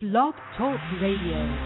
Blog Talk Radio.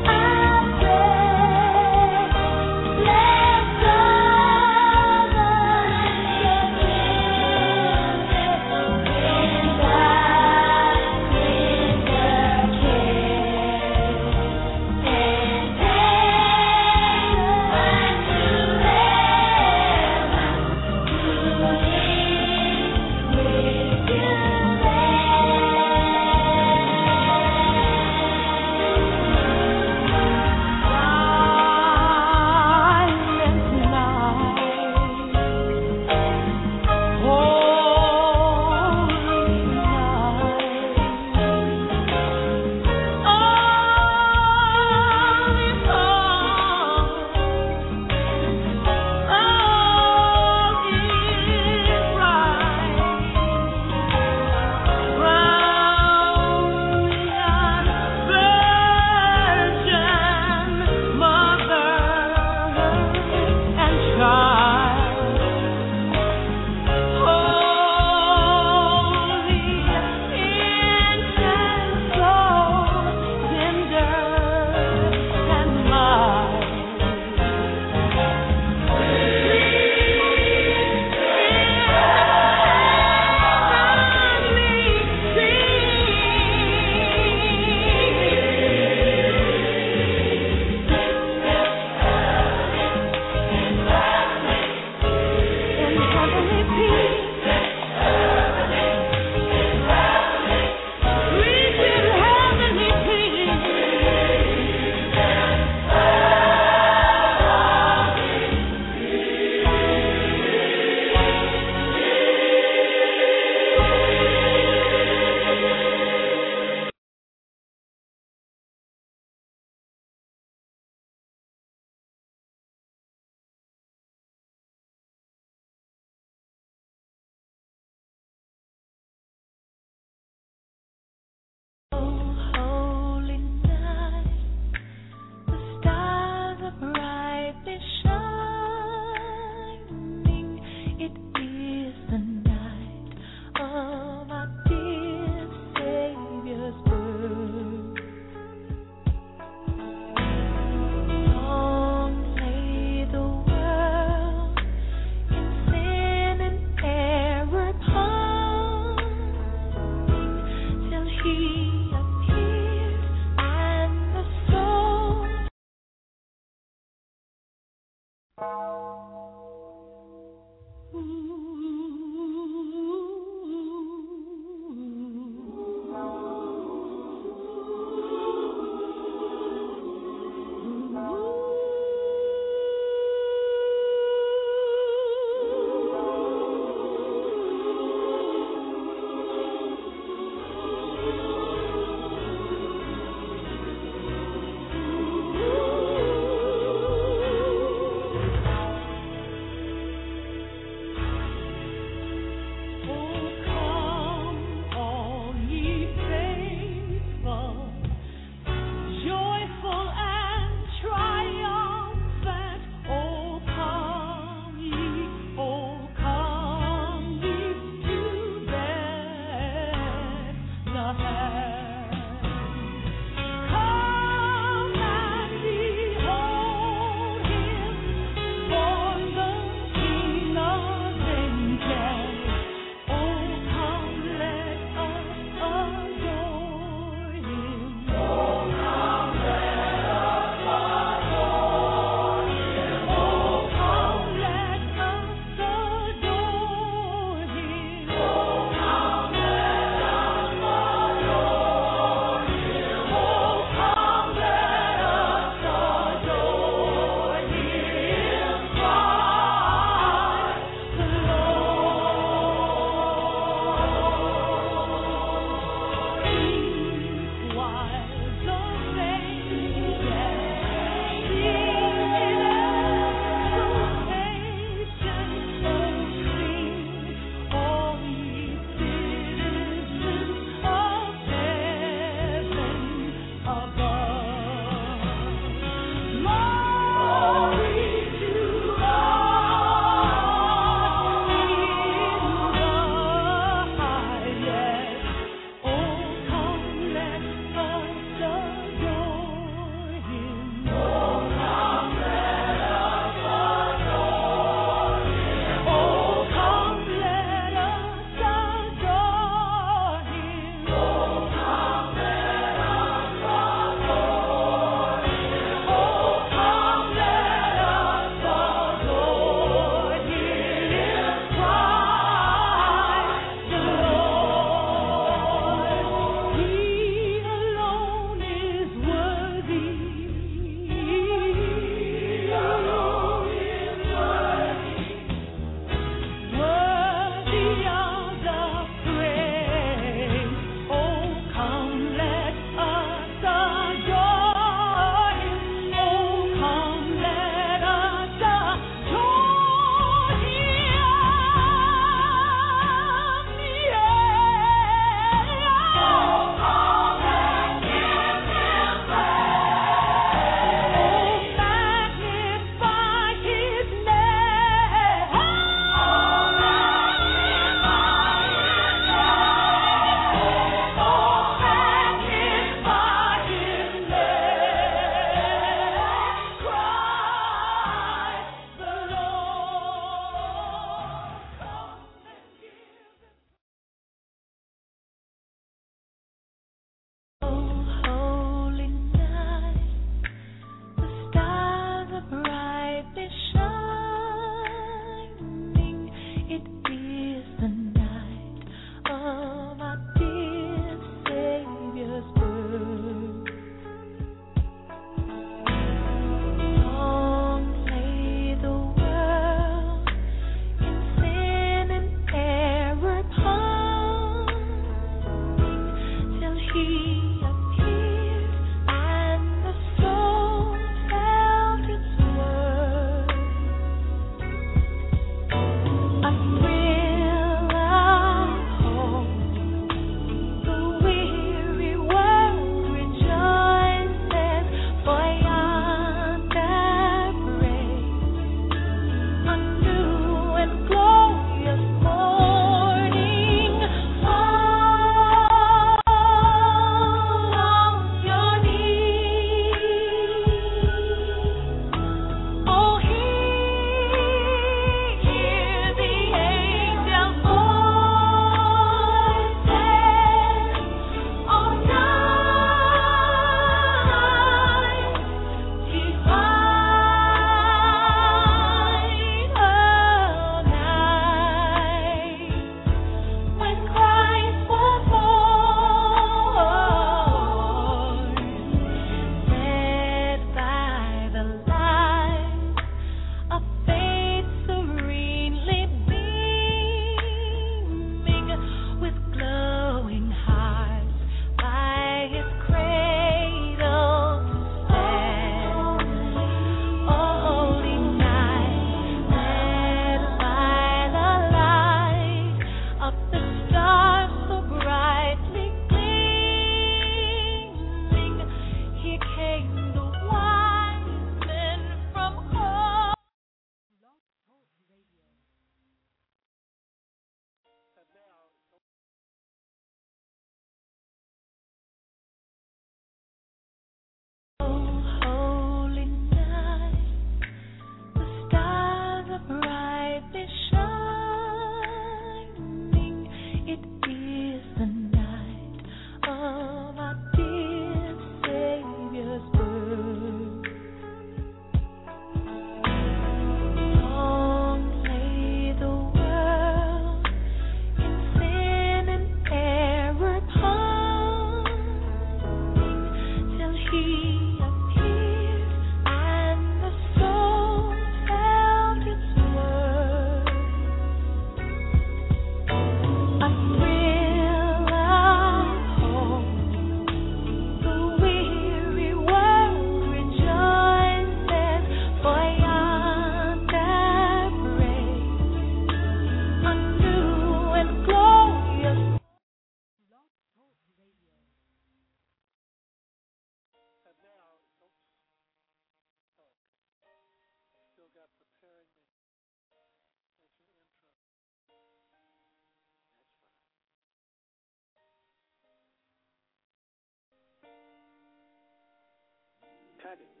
cut it.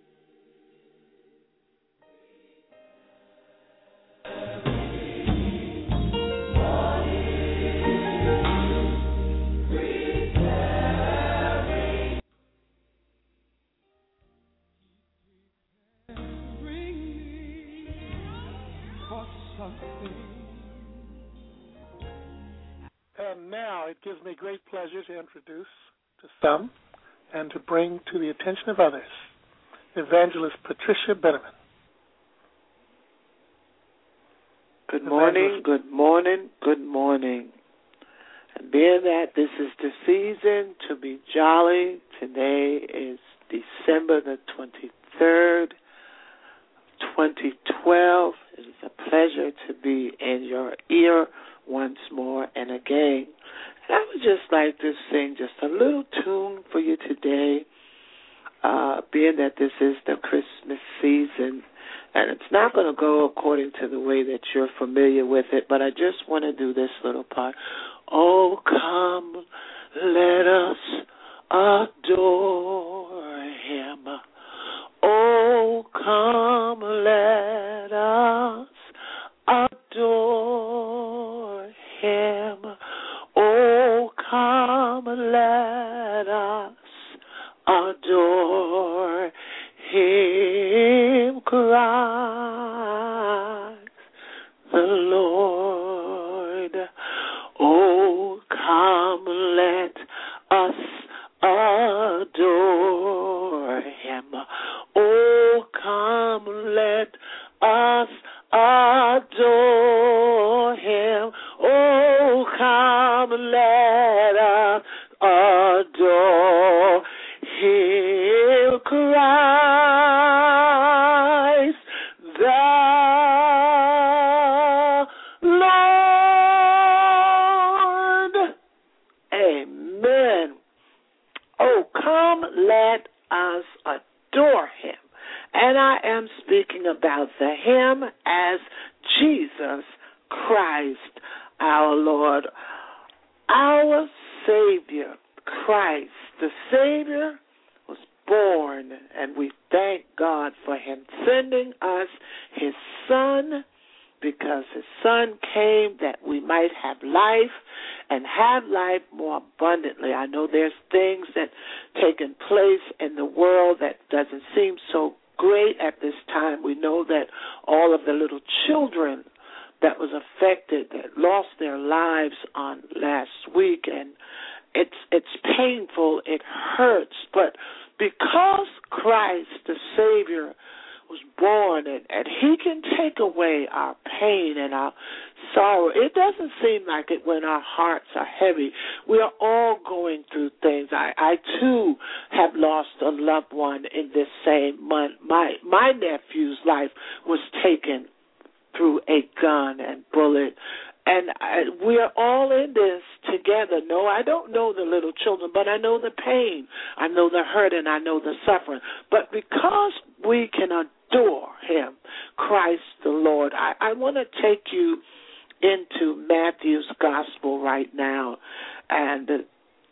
And now it gives me great pleasure to introduce to some and to bring to the attention of others Evangelist Patricia Benneman. Good morning, good morning, good morning. And being that this is the season to be jolly, today is December the 23rd, 2012. It is a pleasure to be in your ear once more and again. And I would just like to sing just a little tune for you today, being that this is the Christmas season. And it's not going to go according to the way that you're familiar with it, but I just want to do this little part. Oh, come, let us adore him. Oh, come, let us adore him. Oh, come, let us adore him, Christ the Lord. Oh, come, let us adore him. Oh, come, let us adore him. Oh, come, let us adore him, Christ the Lord. Amen. Oh, come, let us adore him. And I am speaking about the him as Jesus Christ, our Lord, our Savior, Christ. The Savior was born, and we thank God for him sending us his Son, because his Son came that we might have life and have life more abundantly. I know there's things that taken place in the world that doesn't seem so great at this time. We know that all of the little children that was affected, that lost their lives on last week, and it's painful, it hurts, but because Christ, the Savior, was born, and he can take away our pain and our sorrow. It doesn't seem like it when our hearts are heavy. We are all going through things. I too have lost a loved one in this same month. My nephew's life was taken through a gun and bullet. And we are all in this together. No, I don't know the little children, but I know the pain. I know the hurt, and I know the suffering. But because we can adore him, Christ the Lord, I want to take you into Matthew's gospel right now. And the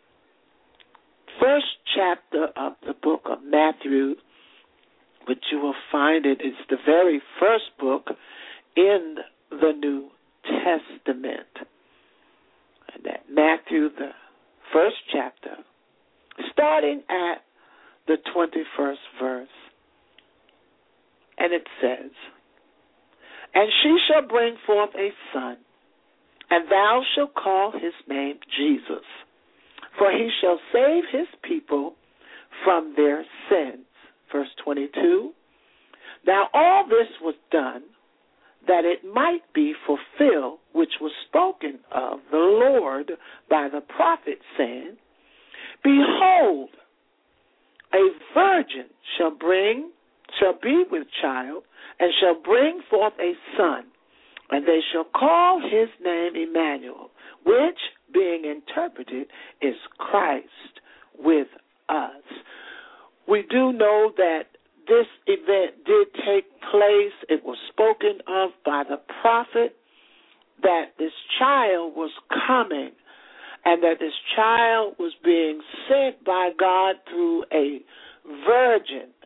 first chapter of the book of Matthew, which you will find it is the very first book in the New Testament. And that Matthew, the first chapter, starting at the 21st verse. And it says, "And she shall bring forth a son, and thou shalt call his name Jesus, for he shall save his people from their sins." Verse 22, "Now all this was done, that it might be fulfilled, which was spoken of the Lord by the prophet, saying, Behold, a virgin shall be with child, and shall bring forth a son, and they shall call his name Emmanuel, which, being interpreted, is Christ with us." We do know that this event did take place. It was spoken of by the prophet that this child was coming and that this child was being sent by God through a virgin.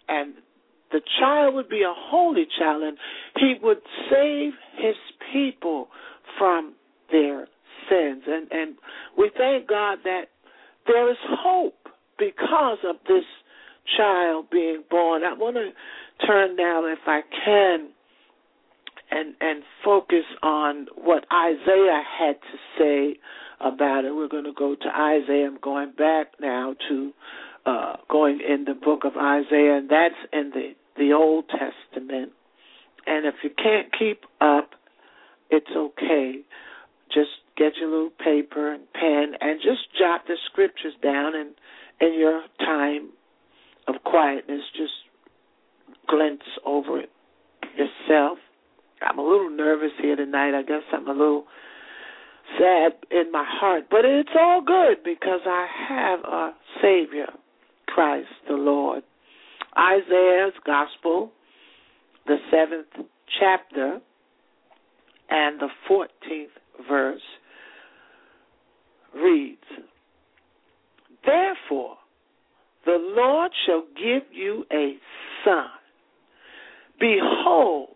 and the child would be a holy child, and he would save his people from their sins. And we thank God that there is hope because of this child being born. I want to turn now, if I can, and focus on what Isaiah had to say about it. We're going to go to Isaiah. I'm going back now to going in the book of Isaiah, and that's in the Old Testament. And if you can't keep up, it's okay. Just get your little paper and pen and just jot the scriptures down, and in your time of quietness, just glance over it yourself. I'm a little nervous here tonight. I guess I'm a little sad in my heart, but it's all good because I have a Savior, Christ the Lord. Isaiah's Gospel, the 7th chapter and the 14th verse reads, "Therefore the Lord shall give you a son. Behold,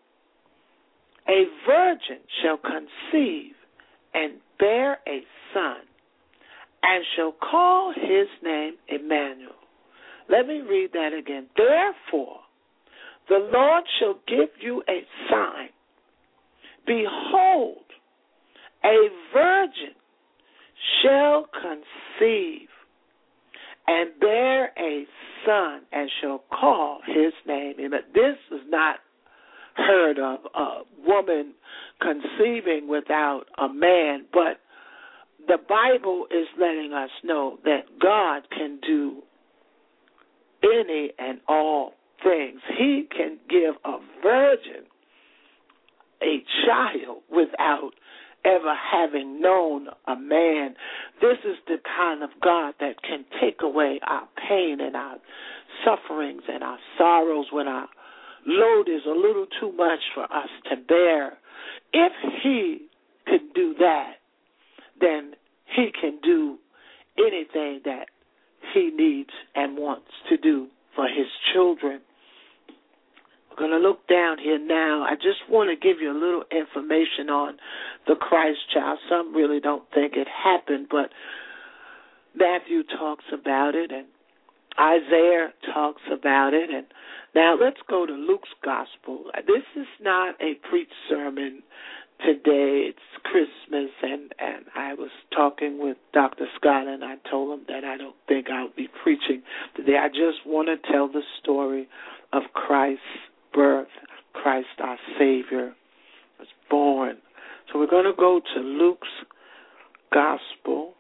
a virgin shall conceive and bear a son, and shall call his name Emmanuel." Let me read that again. "Therefore, the Lord shall give you a sign. Behold, a virgin shall conceive and bear a son, and shall call his name Emmanuel." This is not heard of, a woman conceiving without a man, but the Bible is letting us know that God can do any and all things. He can give a virgin a child without ever having known a man. This is the kind of God that can take away our pain and our sufferings and our sorrows when our load is a little too much for us to bear. If he could do that, then he can do anything that he needs and wants to do for his children. We're going to look down here now. I just want to give you a little information on the Christ child. Some really don't think it happened, but Matthew talks about it, and Isaiah talks about it. And now let's go to Luke's Gospel. This is not a preached sermon today. It's Christmas, and I was talking with Dr. Scott, and I told him that I don't think I'll be preaching today. I just want to tell the story of Christ's birth. Christ, our Savior, was born. So we're going to go to Luke's Gospel.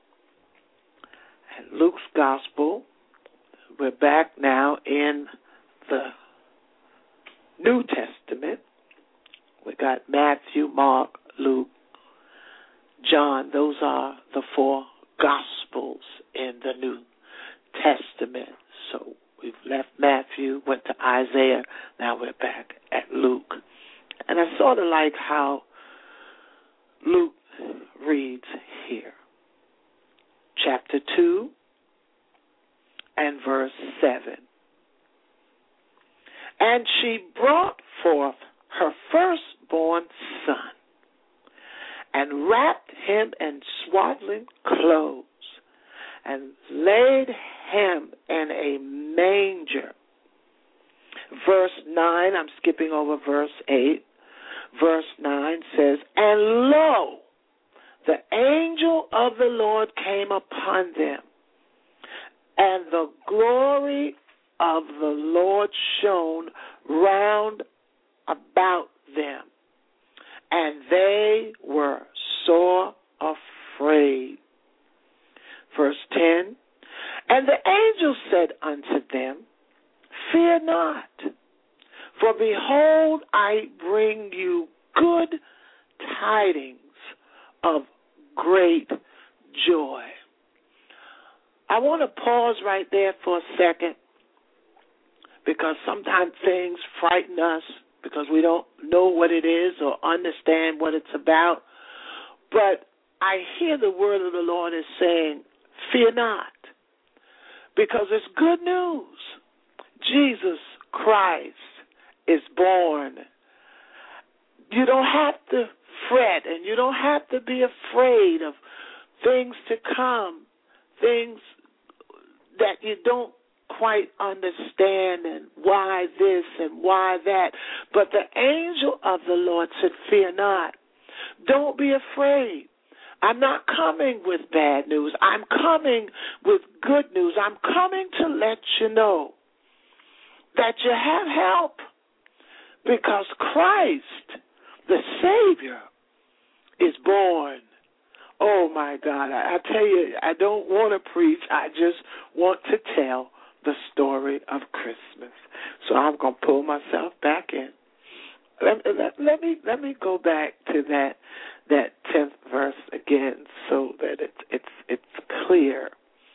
And Luke's Gospel, we're back now in the New Testament. We got Matthew, Mark, Luke, John. Those are the 4 Gospels in the New Testament. So we've left Matthew, went to Isaiah. Now we're back at Luke. And I sort of like how Luke reads here. Chapter 2 and verse 7. "And she brought forth her firstborn son, and wrapped him in swaddling clothes, and laid him in a manger." Verse 9, I'm skipping over verse 8. Verse 9 says, "And lo, the angel of the Lord came upon them, and the glory of the Lord shone round about them, and they were sore afraid." Verse 10, "And the angel said unto them, Fear not, for behold, I bring you good tidings of great joy." I want to pause right there for a second, because sometimes things frighten us because we don't know what it is or understand what it's about. But I hear the word of the Lord is saying, fear not, because it's good news. Jesus Christ is born. You don't have to fret, and you don't have to be afraid of things to come, things that you don't quite understand, and why this and why that. But the angel of the Lord said, fear not. Don't be afraid. I'm not coming with bad news. I'm coming with good news. I'm coming to let you know that you have help, because Christ, the Savior, is born. Oh, my God. I tell you, I don't want to preach. I just want to tell the story of Christmas. So I'm going to pull myself back in. Let me go back to that 10th verse again, so that it's clear.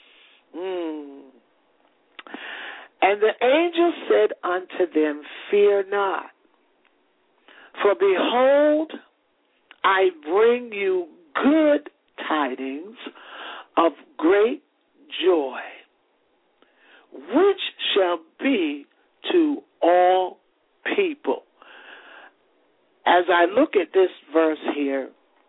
And the angel said unto them, fear not, for behold, I bring you good tidings of great joy, which shall be to all people. As I look at this verse here,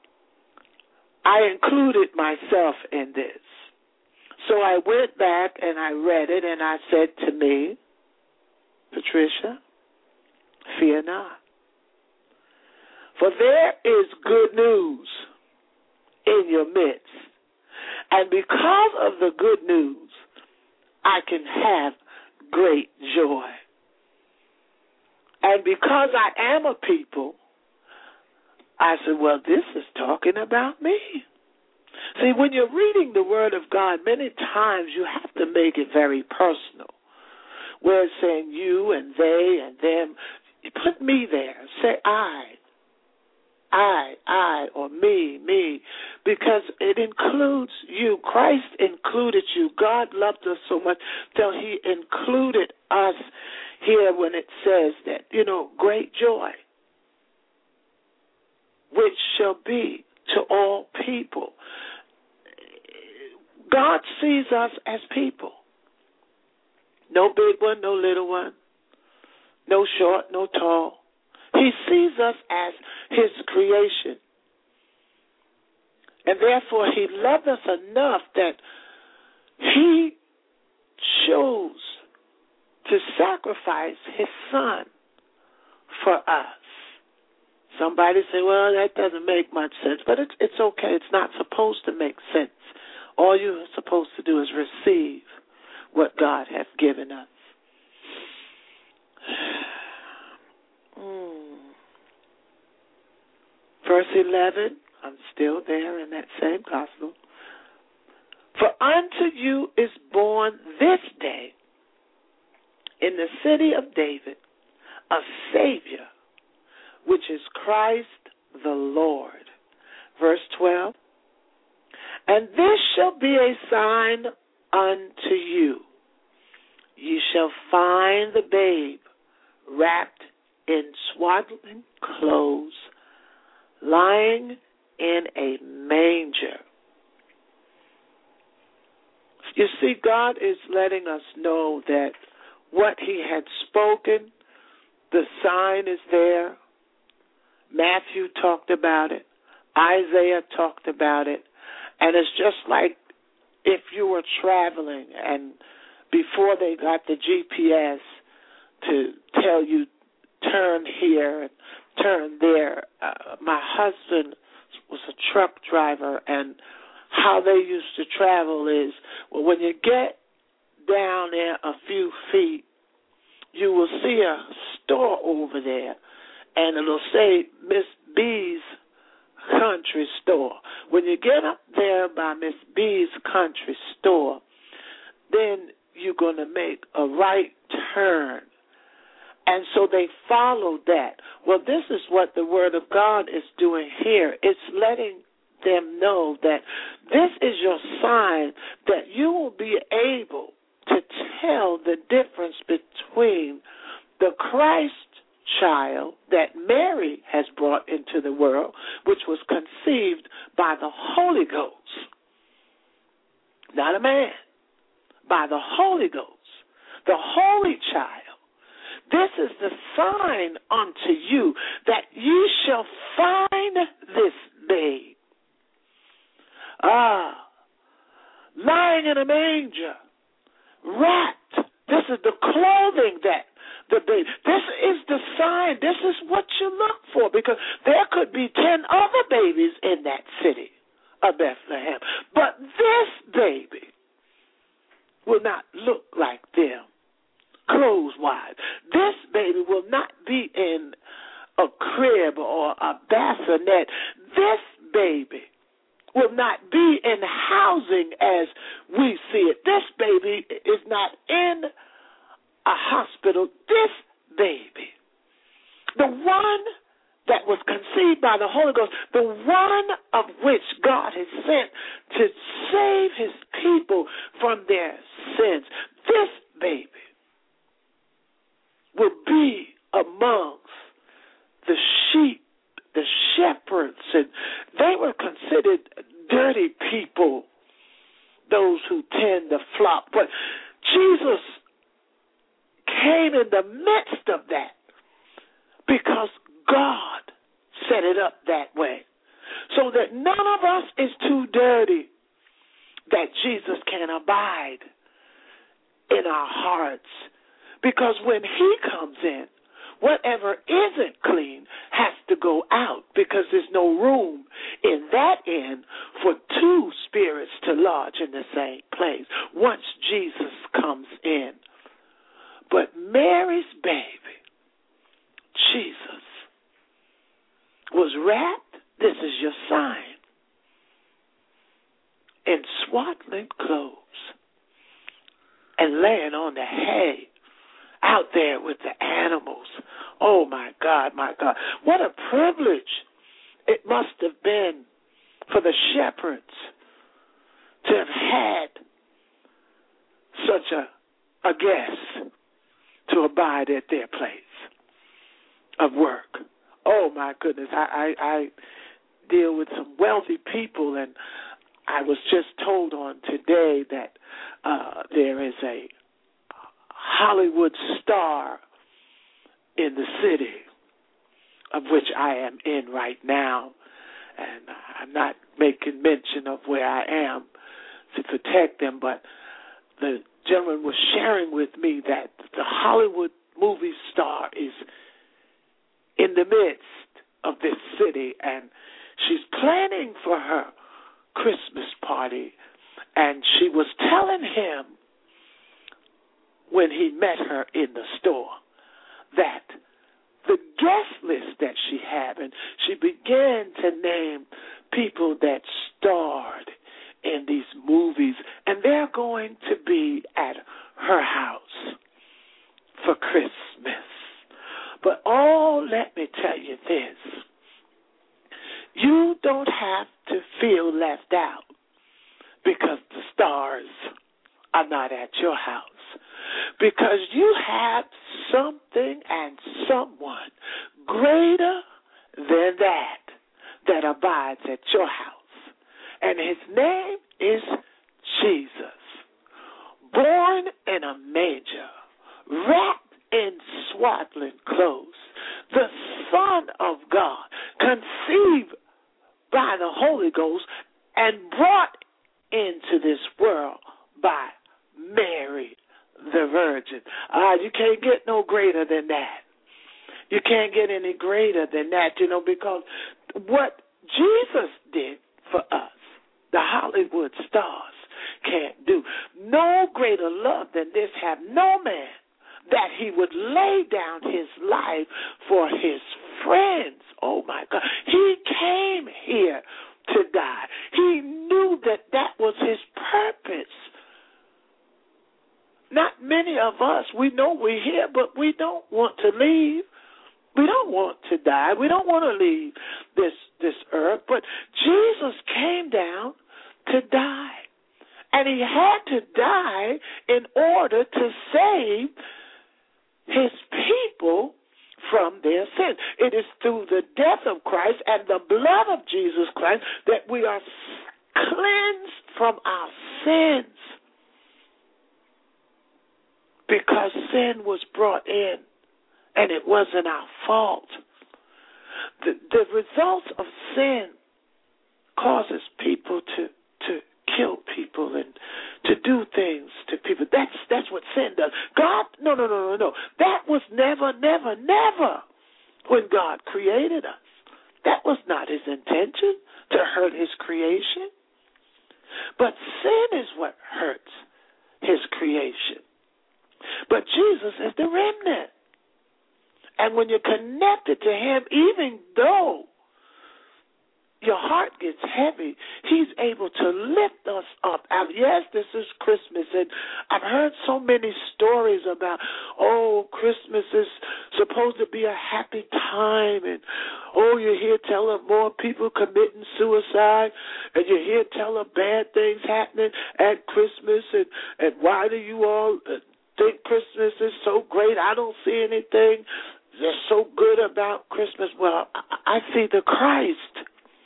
I included myself in this. So I went back and I read it, and I said to me, Patricia, fear not. For there is good news in your midst. And because of the good news, I can have great joy. And because I am a people, I said, well, this is talking about me. See, when you're reading the Word of God, many times you have to make it very personal. Where it's saying you and they and them, you put me there. Say I, or me, because it includes you. Christ included you. God loved us so much till He included us here when it says that, great joy, which shall be to all people. God sees us as people. No big one, no little one, no short, no tall. He sees us as His creation. And therefore, He loved us enough that He chose to sacrifice His Son for us. Somebody say, well, that doesn't make much sense. But it's okay. It's not supposed to make sense. All you're supposed to do is receive what God has given us. Verse 11, I'm still there in that same gospel. For unto you is born this day in the city of David a Savior, which is Christ the Lord. Verse 12, and this shall be a sign unto you. You shall find the babe wrapped in swaddling clothes, lying in a manger. You see, God is letting us know that what He had spoken, the sign is there. Matthew talked about it. Isaiah talked about it. And it's just like if you were traveling and before they got the GPS to tell you turn here and turn there. My husband was a truck driver, and how they used to travel is, well, when you get down there a few feet, you will see a store over there, and it'll say Miss B's Country Store. When you get up there by Miss B's Country Store, then you're going to make a right turn. And so they followed that. Well, this is what the Word of God is doing here. It's letting them know that this is your sign that you will be able to tell the difference between the Christ child that Mary has brought into the world, which was conceived by the Holy Ghost. Not a man, by the Holy Ghost. the Holy Child. This is the sign unto you that ye shall find this babe. Lying in a manger, wrapped. This is the clothing that the baby. This is the sign. This is what you look for, because there could be 10 other babies in that city of Bethlehem. But this baby will not look like them, clothes-wise. This baby will not be in a crib or a bassinet. This baby will not be in housing as we see it. This baby is not in a hospital. This baby, the one that was conceived by the Holy Ghost, the one of which God has sent to save his people from their sins, this baby will be amongst the sheep, the shepherds, and they were considered dirty people, those who tend the flock. But Jesus came in the midst of that because God set it up that way, so that none of us is too dirty that Jesus can abide in our hearts. Because when he comes in, whatever isn't clean has to go out, because there's no room in that inn for two spirits to lodge in the same place once Jesus comes in. But Mary's baby, Jesus, was wrapped, this is your sign, in swaddling clothes and laying on the hay out there with the animals. Oh, my God, my God. What a privilege it must have been for the shepherds to have had such a guest to abide at their place of work. Oh, my goodness. I deal with some wealthy people, and I was just told on today that there is a Hollywood star in the city of which I am in right now, and I'm not making mention of where I am to protect them, but the gentleman was sharing with me that the Hollywood movie star is in the midst of this city, and she's planning for her Christmas party, and she was telling him when he met her in the store that the guest list that she had, and she began to name people that starred in these movies, and they're going to be at her house for Christmas. But let me tell you this. You don't have to feel left out because the stars are not at your house, because you have something and someone greater than that abides at your house. And his name is Jesus, born in a manger, wrapped in swaddling clothes, the Son of God, conceived by the Holy Ghost and brought into this world by Mary the Virgin. You can't get no greater than that. You can't get any greater than that, because what Jesus did for us, the Hollywood stars can't do. No greater love than this have no man, that he would lay down his life for his friends. Oh, my God. He came here to die. He knew that was his purpose. Not many of us, we know we're here, but we don't want to leave. We don't want to die. We don't want to leave this earth. But Jesus came down to die. And he had to die in order to save his people from their sins. It is through the death of Christ and the blood of Jesus Christ that we are cleansed from our sins. because sin was brought in, and it wasn't our fault. The results of sin causes people to kill people and to do things to people. That's what sin does. God, no. That was never when God created us. That was not his intention to hurt his creation. But sin is what hurts his creation. But Jesus is the remnant. And when you're connected to him, even though your heart gets heavy, he's able to lift us up. Yes, this is Christmas, and I've heard so many stories about, Christmas is supposed to be a happy time, and, you hear tell of more people committing suicide, and you hear tell of bad things happening at Christmas, and why do you all think Christmas is so great? I don't see anything that's so good about Christmas. Well, I see the Christ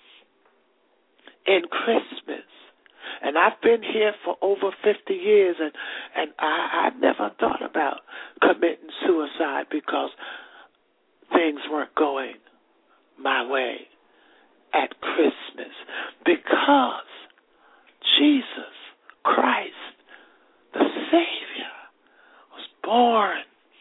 in Christmas. And I've been here for over 50 years, and I never thought about committing suicide because things weren't going my way at Christmas. Because Jesus Christ, the Savior, was born.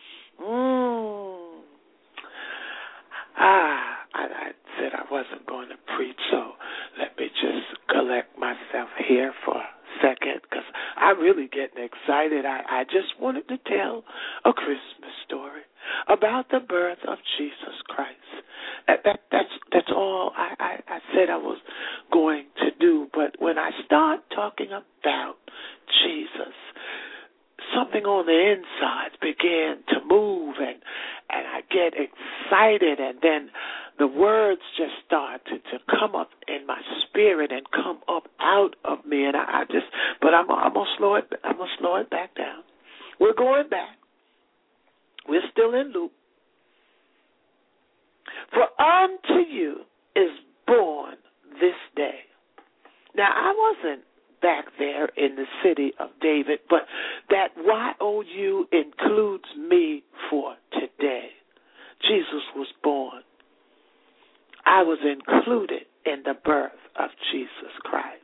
I said I wasn't going to preach, so let me just collect myself here for a second because I'm really getting excited. I just wanted to tell a Christmas story about the birth of Jesus Christ. That's all I said I was going to do. But when I start talking about Jesus, something on the inside began to move, and I get excited, and then the words just start to come up in my spirit and come up out of me, and but I'm gonna slow it. I'm gonna slow it back down. We're going back. We're still in Luke. For unto you is born this day. Now I wasn't back there in the city of David, but that YOU includes me for today. Jesus was born. I was included in the birth of Jesus Christ.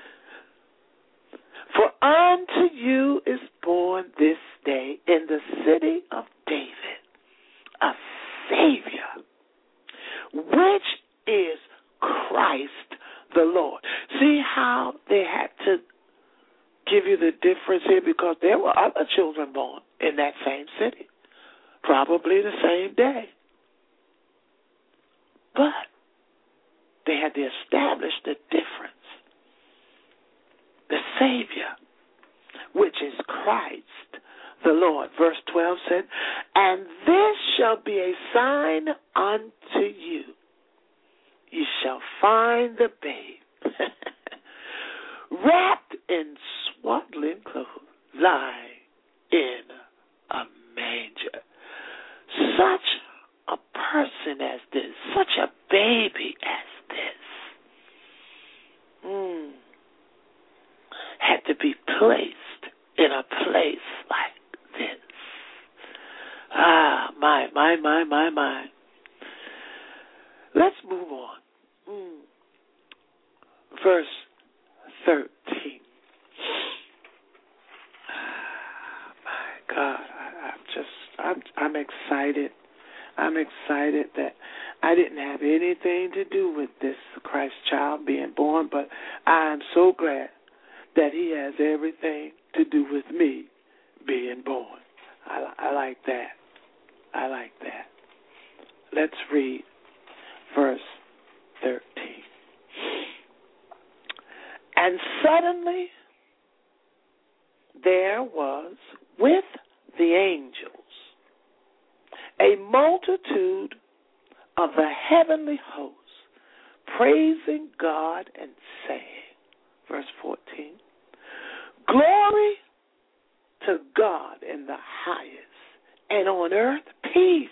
For unto you is born this day in the city of David a Savior, which is Christ the Lord. See how they had to give you the difference here, because there were other children born in that same city, probably the same day. But they had to establish the difference. The Savior, which is Christ the Lord. Verse 12 said, and this shall be a sign unto you. You shall find the babe wrapped in swaddling clothes, lying in a manger. Such a person as this, such a baby as this, had to be placed in a place like this. My. Let's move on. Verse 13. My God, I'm excited. I'm excited that I didn't have anything to do with this Christ child being born, but I'm so glad that he has everything to do with me being born. I like that. I like that. Let's read verse 13. And suddenly there was with the angels a multitude of the heavenly hosts, praising God and saying, verse 14, glory to God in the highest, and on earth peace,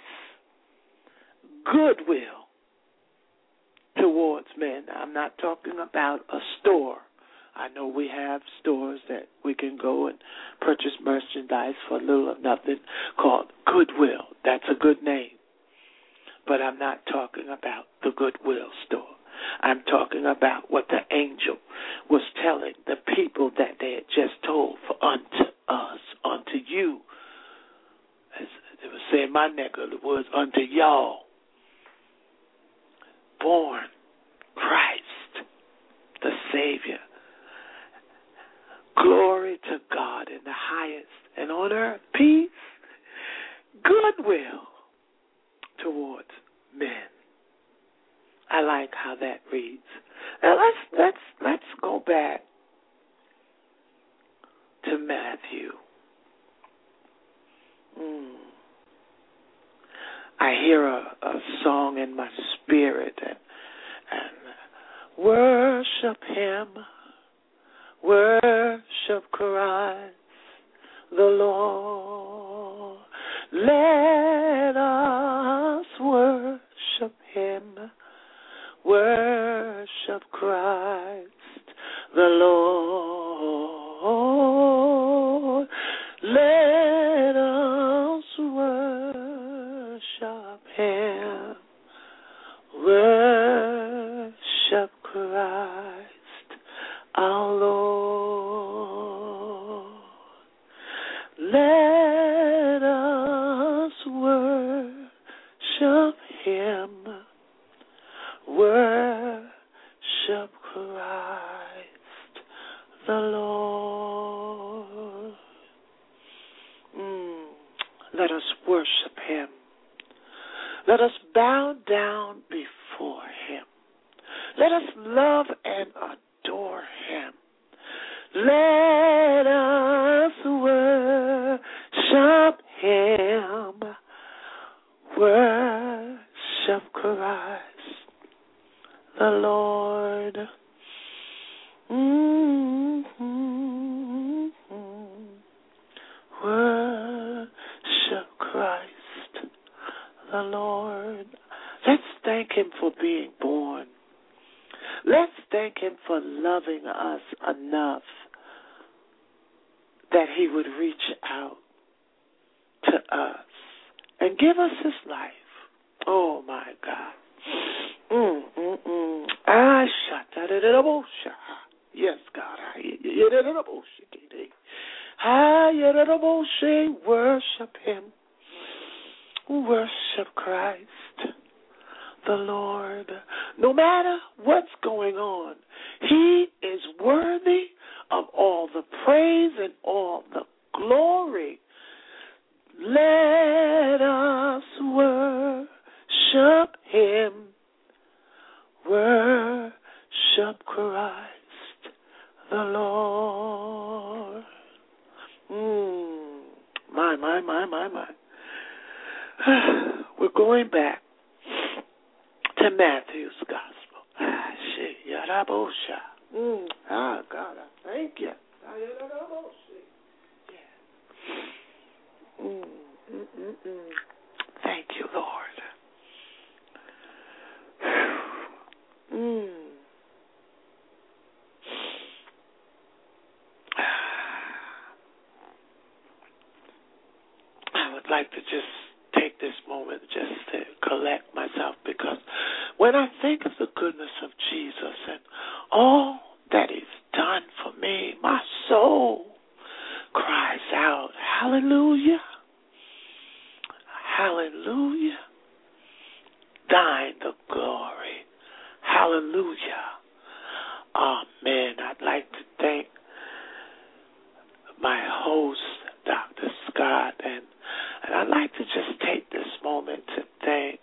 goodwill towards men. Now, I'm not talking about a store. I know we have stores that we can go and purchase merchandise for little or nothing called Goodwill. That's a good name. But I'm not talking about the Goodwill store. I'm talking about what the angel was telling the people that they had just told, for unto us, unto you. As they were saying my neck of the woods, unto y'all. Born Christ, the Savior. Glory to God in the highest, and on earth peace, goodwill towards men. I like how that reads. Now let's go back to Matthew. I hear a song in my spirit and worship Him, worship Christ the Lord. Let us worship Him, worship Christ the Lord. Let us worship Him, worship Christ our Lord. Let us worship Him, worship Christ the Lord. Let us worship Him. Let us bow down before Him. Let us love and adore Him. Let us worship Him, worship Christ the Lord. Worship Christ the Lord. Let's thank Him for being born. Let's thank Him for loving us enough that He would reach out to us and give us His life. Oh, my God. Yes, God. Worship Him. Worship Christ the Lord. No matter what's going on, He is worthy of all the praise and all the glory. Let us worship Him, worship Christ the Lord. My. We're going back to Matthew's Gospel. God, I thank you. Thank you, Lord. I would like to just take this moment just to collect myself, because when I think of the goodness of Jesus and all that He's done for me, my soul cries out, hallelujah, hallelujah, thine the glory, hallelujah, amen. I'd like to thank my host, Dr. Scott, and I'd like to just take this moment to thank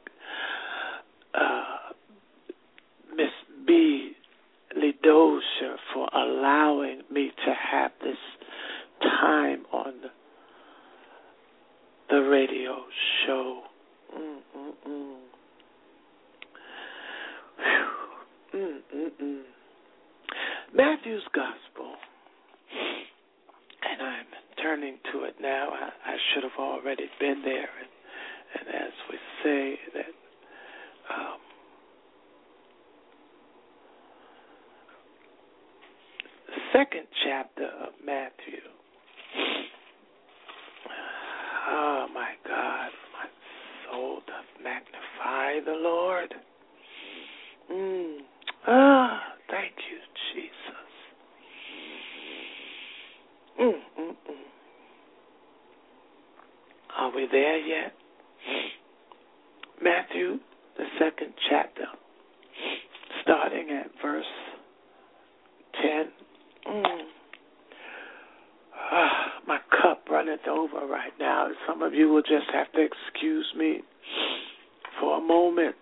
Miss B. Lidosha for allowing me to have this time on the radio show. Matthew's Gospel, and I'm turning to it now. I should have already been there, and as we say that second chapter of Matthew. Oh, my God, my soul doth magnify the Lord. Thank you, Jesus. Are we there yet? Matthew, the second chapter, starting at verse 10. My cup runneth over right now. Some of you will just have to excuse me for a moment.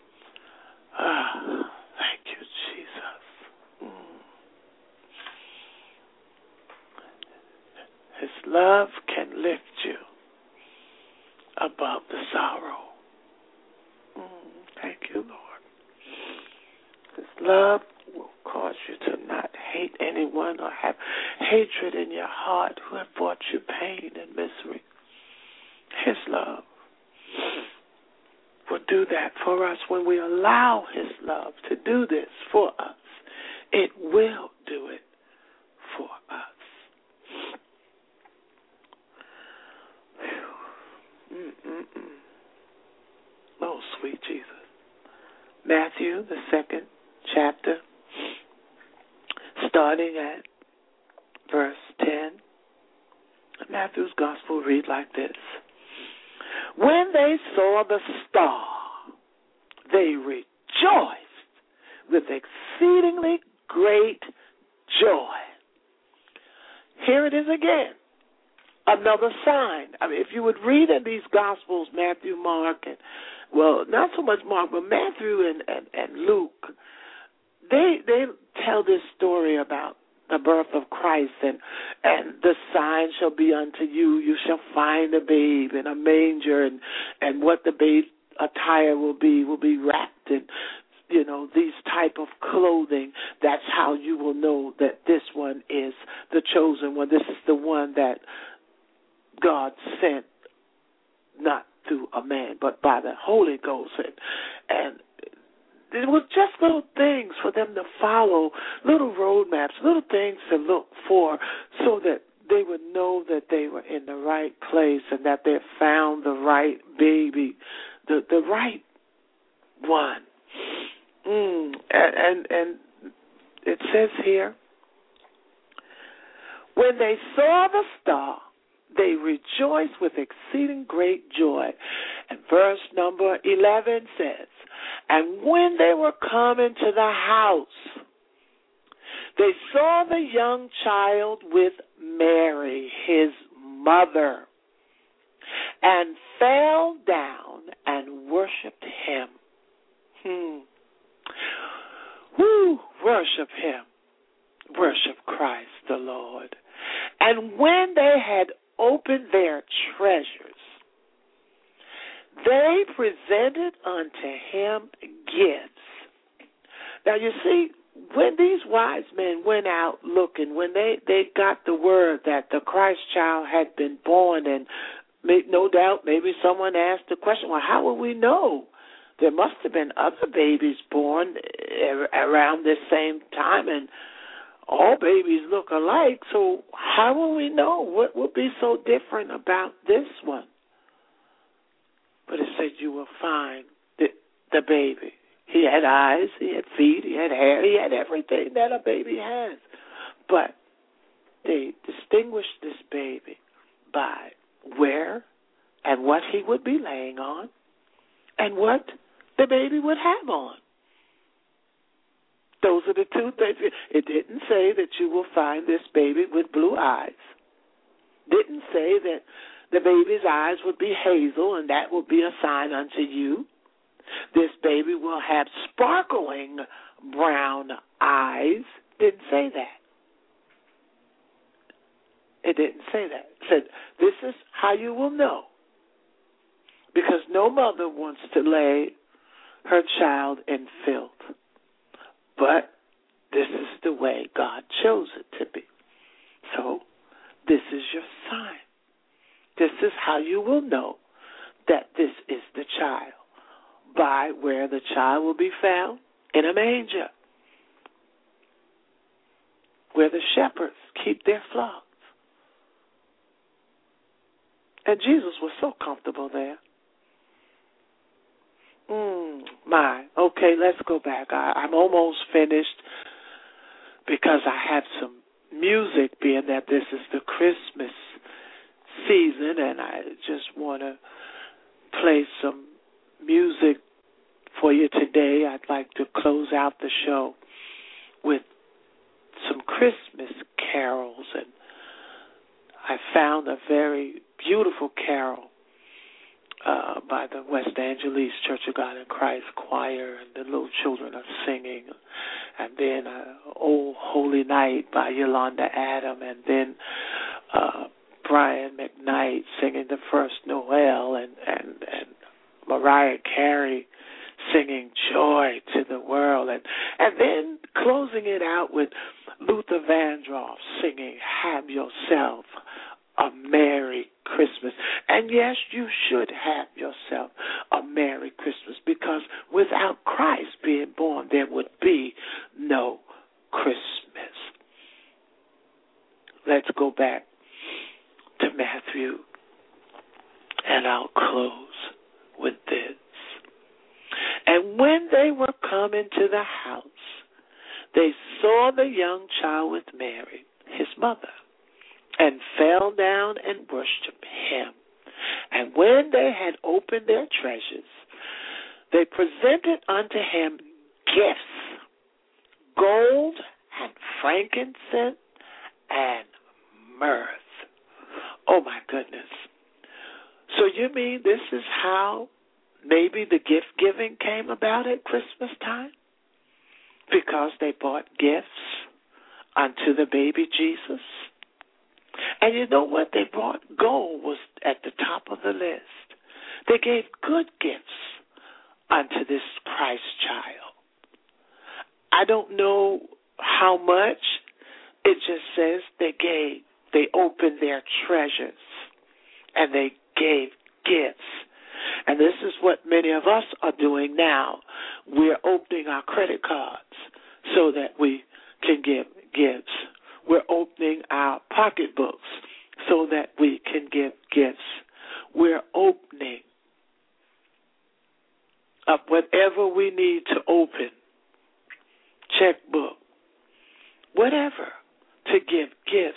Thank you, Jesus. His love can lift you above the sorrow. Thank you, Lord. His love will cause you to not hate anyone or have hatred in your heart who have brought you pain and misery. His love will do that for us when we allow His love to do this for us. It will do it for us. Oh, sweet Jesus. Matthew, the second chapter, starting at verse 10. Matthew's gospel read like this. When they saw the star, they rejoiced with exceedingly great joy. Here it is again. Another sign. I mean, if you would read in these Gospels, Matthew, Mark, and, well, not so much Mark, but Matthew and Luke, they tell this story about the birth of Christ, and the sign shall be unto you. You shall find a babe in a manger, and what the babe attire will be wrapped in, these type of clothing. That's how you will know that this one is the chosen one. This is the one that God sent, not through a man, but by the Holy Ghost. And it was just little things for them to follow, little roadmaps, little things to look for so that they would know that they were in the right place and that they found the right baby, the right one. And it says here, when they saw the star, they rejoiced with exceeding great joy. And verse number 11 says, and when they were come into the house, they saw the young child with Mary, his mother, and fell down and worshipped him. Worship him. Worship Christ the Lord. And when they had opened their treasures, they presented unto him gifts. Now you see, when these wise men went out looking, when they got the word that the Christ child had been born, and no doubt maybe someone asked the question, well, how will we know? There must have been other babies born around this same time, and all babies look alike, so how will we know? What would be so different about this one? But it said you will find the baby. He had eyes, he had feet, he had hair, he had everything that a baby has. But they distinguished this baby by where and what he would be laying on and what the baby would have on. Those are the two things. It didn't say that you will find this baby with blue eyes. Didn't say that the baby's eyes would be hazel and that will be a sign unto you. This baby will have sparkling brown eyes. Didn't say that. It didn't say that. It said, this is how you will know. Because no mother wants to lay her child in filth. But this is the way God chose it to be. So this is your sign. This is how you will know that this is the child. By where the child will be found? In a manger. where the shepherds keep their flocks. And Jesus was so comfortable there. Okay, let's go back. I'm almost finished because I have some music, being that this is the Christmas season, and I just want to play some music for you today. I'd like to close out the show with some Christmas carols, and I found a very beautiful carol by the West Angeles Church of God in Christ Choir, and the little children are singing, and then Oh Holy Night by Yolanda Adam, and then Brian McKnight singing the first Noel, and Mariah Carey singing Joy to the World, and then closing it out with Luther Vandross singing Have Yourself a Merry Christmas. And yes, you should have yourself a Merry Christmas, because without Christ being born, there would be no Christmas. Let's go back to Matthew, and I'll close with this. And when they were come into the house, they saw the young child with Mary, his mother, and fell down and worshipped him. And when they had opened their treasures, they presented unto him gifts, gold and frankincense and myrrh. Oh, my goodness. So you mean this is how maybe the gift giving came about at Christmas time? Because they bought gifts unto the baby Jesus? And you know what? They brought gold was at the top of the list. They gave good gifts unto this Christ child. I don't know how much. It just says they opened their treasures and they gave gifts. And this is what many of us are doing now. We're opening our credit cards so that we can give gifts. We're opening our pocketbooks so that we can give gifts. We're opening up whatever we need to open, checkbook, whatever, to give gifts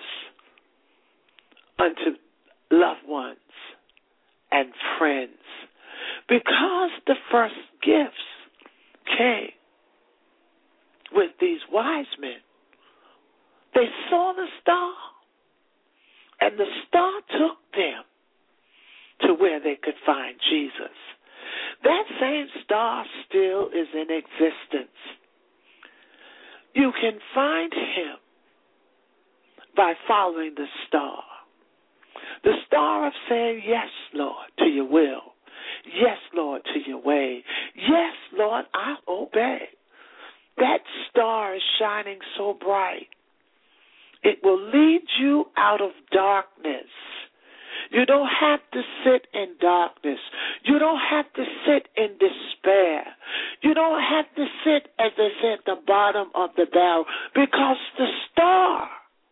unto loved ones and friends. Because the first gifts came with these wise men. They saw the star, and the star took them to where they could find Jesus. That same star still is in existence. You can find him by following the star. The star of saying, yes, Lord, to your will. Yes, Lord, to your way. Yes, Lord, I'll obey. That star is shining so bright. It will lead you out of darkness. You don't have to sit in darkness. You don't have to sit in despair. You don't have to sit, as they say, at the bottom of the barrel, because the star,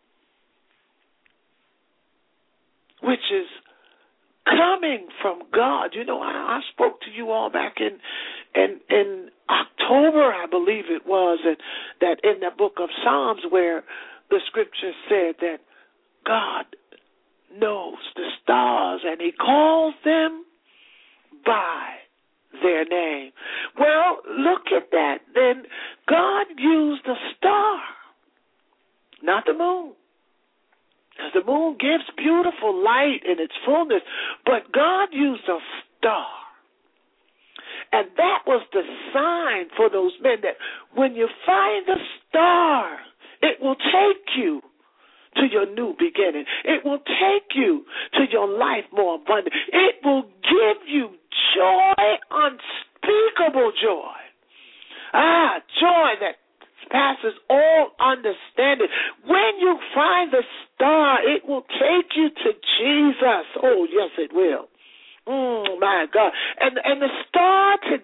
which is coming from God. You know, I spoke to you all back in October, I believe it was, and that in the book of Psalms where the scripture said that God knows the stars and he calls them by their name. Well, look at that. Then God used a star, not the moon. Because the moon gives beautiful light in its fullness, but God used a star. And that was the sign for those men that when you find the star, it will take you to your new beginning. It will take you to your life more abundant. It will give you joy, unspeakable joy. Joy that passes all understanding. When you find the star, it will take you to Jesus. Oh, yes, it will. My God. And the star today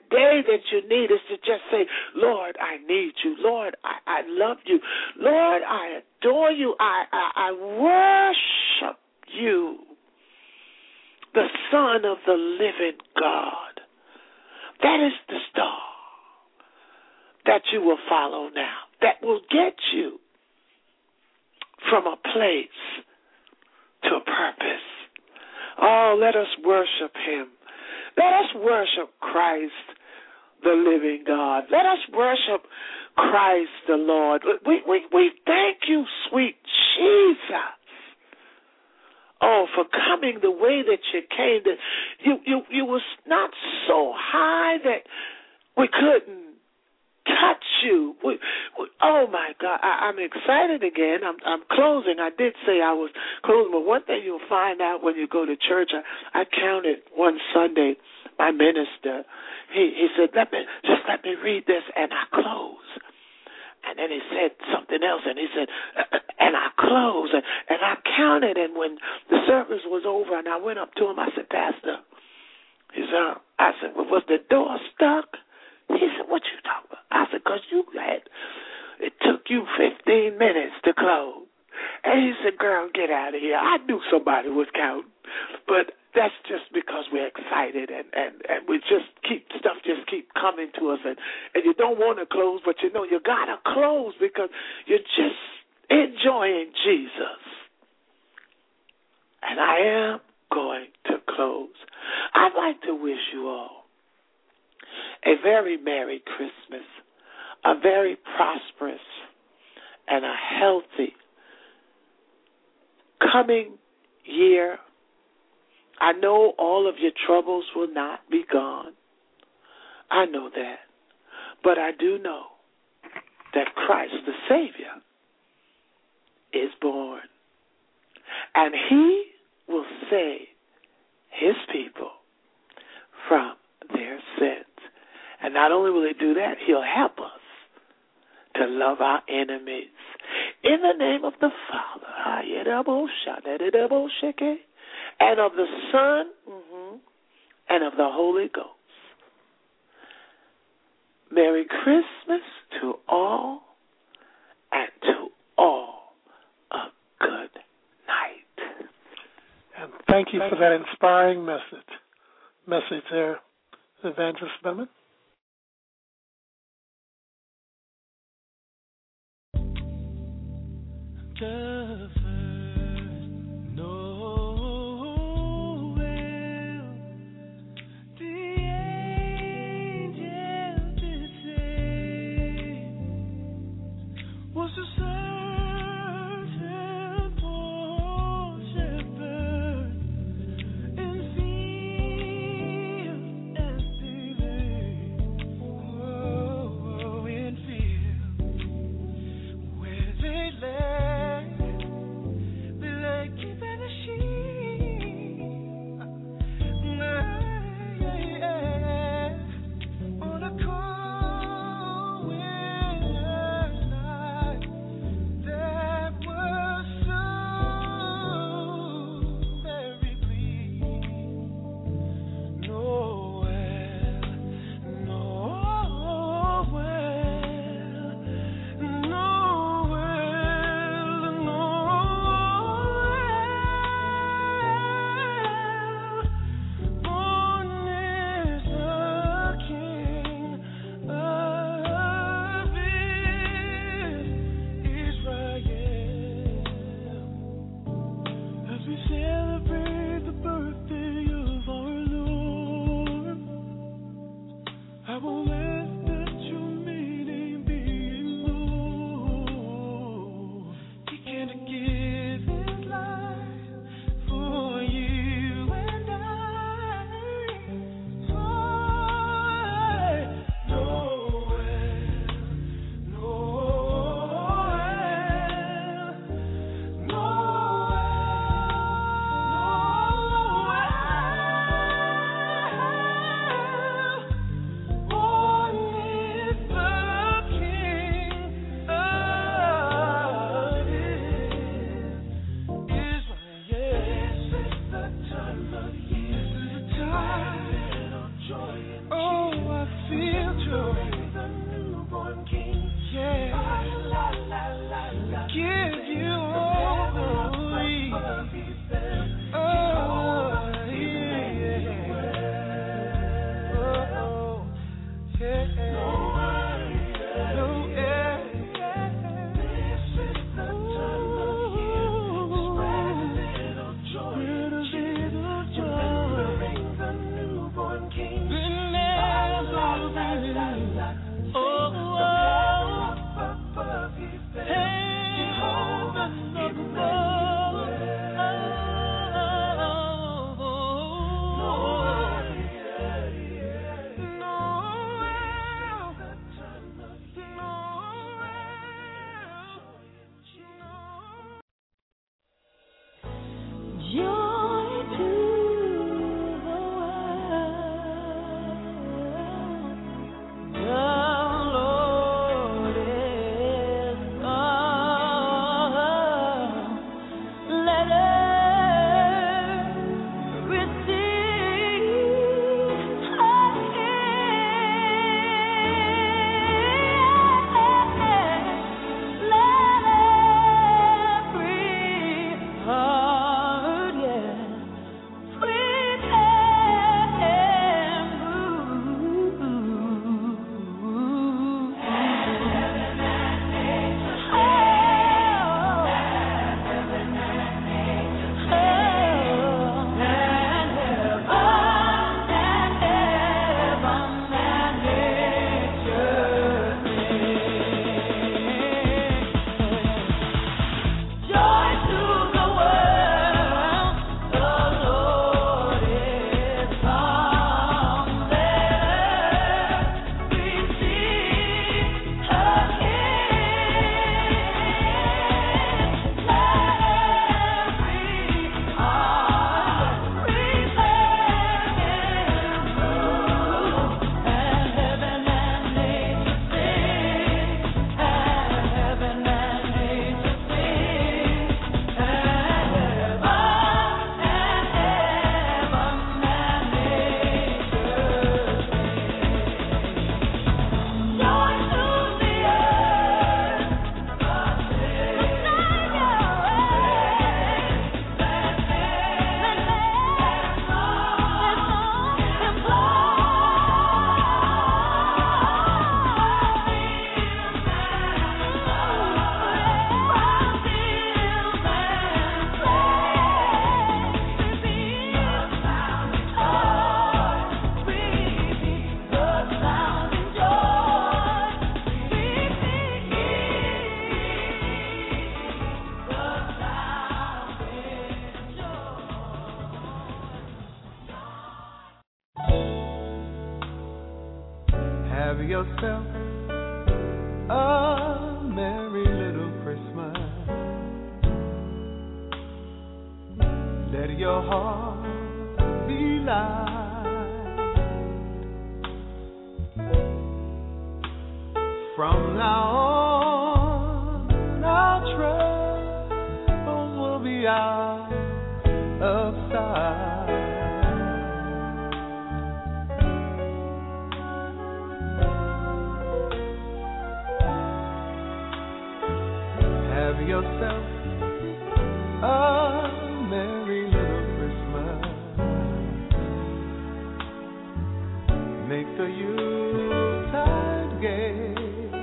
that you need is to just say, Lord, I need you. Lord, I love you. Lord, I adore you. I worship you, the Son of the living God. That is the star that you will follow now, that will get you from a place to a purpose. Oh, let us worship him. Let us worship Christ, the living God. Let us worship Christ, the Lord. We thank you, sweet Jesus. Oh, for coming the way that you came. That you was not so high that we couldn't touch you. Oh, my God. I'm excited again. I'm closing. I did say I was closing, but one thing you'll find out when you go to church, I counted one Sunday, my minister, he said, let me read this, and I close. And then he said something else, and he said, and I close. And I counted, and when the service was over, and I went up to him, I said, Pastor, I said, well, was the door stuck? He said, what you talking about? I said, because it took you 15 minutes to close. And he said, girl, get out of here. I knew somebody was counting. But that's just because we're excited and we just keep coming to us. And you don't want to close, but you know you got to close because you're just enjoying Jesus. And I am going to close. I'd like to wish you all a very Merry Christmas, a very prosperous and a healthy coming year. I know all of your troubles will not be gone. I know that. But I do know that Christ, the Savior, is born. And he will save his people from their sins. And not only will he do that, he'll help us to love our enemies. In the name of the Father, and of the Son, and of the Holy Ghost. Merry Christmas to all, and to all a good night. And thank you for that inspiring message there, Evangelist Bennett. yourself a merry little Christmas. Let your heart be light. From now on, our troubles will be out of sight. Have yourself a merry little Christmas. Make the Yuletide gay.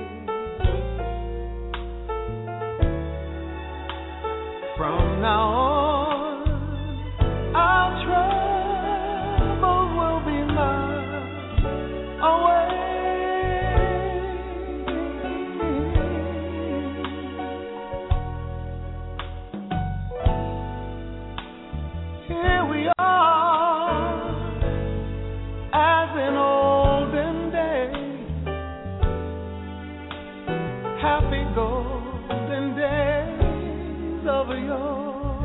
From now on, our troubles will be miles away. Here we are, as in olden days, happy golden days of yore.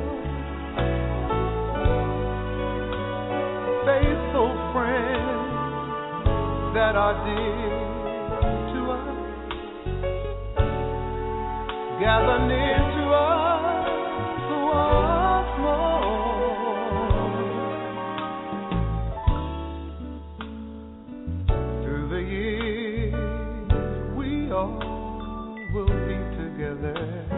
Faithful friends that are dear to us, gather near to us once more. Through the years, we all will be together.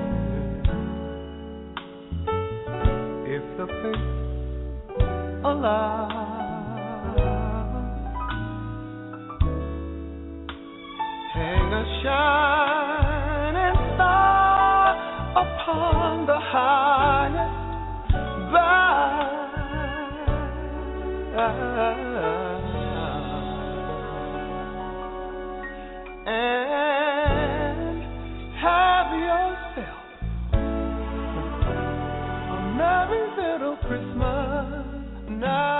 If the faith allows, hang a shining star upon the highest bough, and have yourself a merry little Christmas now.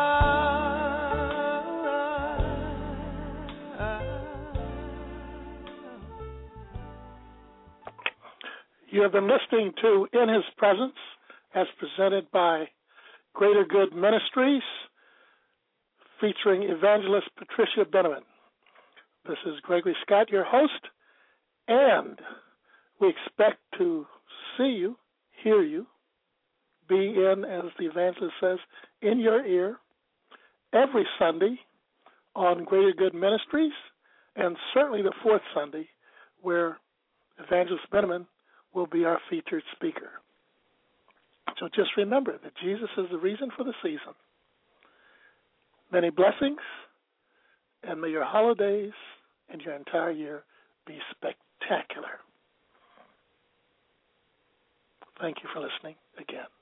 You have been listening to In His Presence, as presented by Greater Good Ministries, featuring evangelist Patricia Benneman. This is Gregory Scott, your host, and we expect to see you, hear you, be in, as the evangelist says, in your ear every Sunday on Greater Good Ministries, and certainly the fourth Sunday, where evangelist Benneman will be our featured speaker. So just remember that Jesus is the reason for the season. Many blessings, and may your holidays and your entire year be spectacular. Thank you for listening again.